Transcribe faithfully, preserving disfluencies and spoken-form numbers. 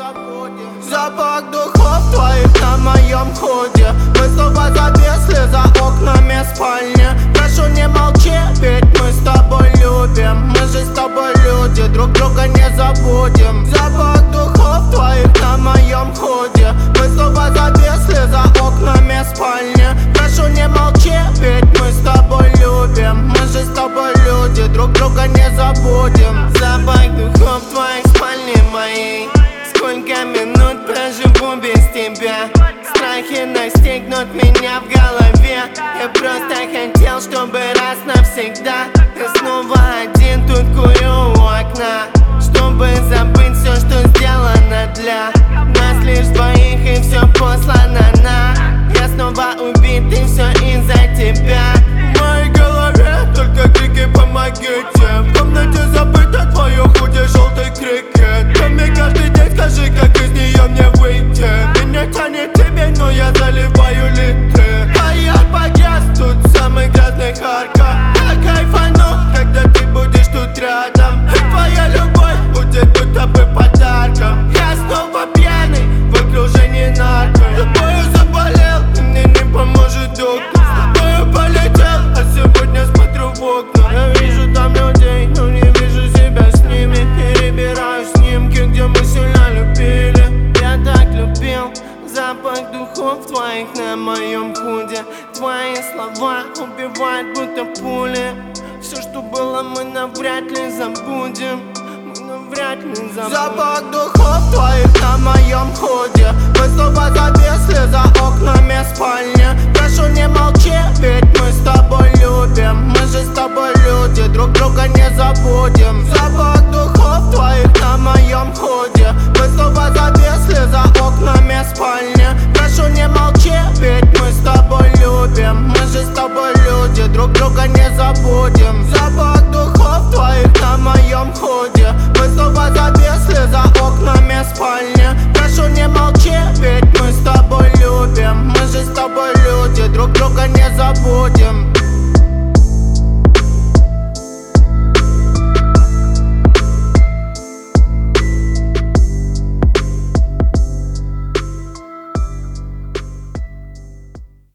забудем. Запах духов твоих на моем ходе. Мы снова зависли за окнами спальни. Прошу, не молчи, ведь мы с тобой любим. Мы же с тобой люди, друг друга не забудем. Запах духов твоих на моем ходе. Мы снова зависли за окнами спальни. Прошу, не молчи, ведь мы с тобой любим. Мы же с тобой люди, друг друга не забудем. Запах духов твоих в спальне моей. Сколько минут проживу без тебя. Страхи настигнут меня в голове. Я просто хотел, чтобы раз навсегда ты снова один тут курю у окна, чтобы забыть все, что сделано для нас лишь двоих, и все послано на. Я снова убит, и все из-за тебя. В моей голове только крики «помогите». В комнате забыто твое худи, желтый крикет. Ты мне каждый день скажи, как из нее мне выйти. Меня тянет тебе, но я заливаю литры. А я погас тут в самых грязных арках. Я кайфану, когда ты будешь тут рядом. И твоя любовь будет будто бы подарком. Я снова пьяный в окружении нарко. Тобою заболел, и мне не поможет доктор. С тобою полетел, а сегодня смотрю в окна. Я вижу там людей, но не вижу себя с ними. Перебираю снимки, где мы сильно любили. Я так любил запах духов твоих на моем худе. Твои слова убивают будто пули. Все, что было, мы навряд ли забудем. Мы навряд ли забудем. Запах духов твоих на моем ходе. Мы снова зависли за окнами спальни. Прошу, не молчи, ведь мы с тобой любим. Мы же с тобой люди, друг друга не забудем. Запах духов твоих на моем ходе. Мы снова зависли за окнами спальни. Прошу, не молчи, ведь мы с тобой любим. Мы же с тобой люди, друг друга не забудем. Запах духов твоих на моем ходе. Мы снова зависли за окнами спальни. Прошу, не молчи, ведь мы с тобой любим. Мы же с тобой люди, друг друга не забудем.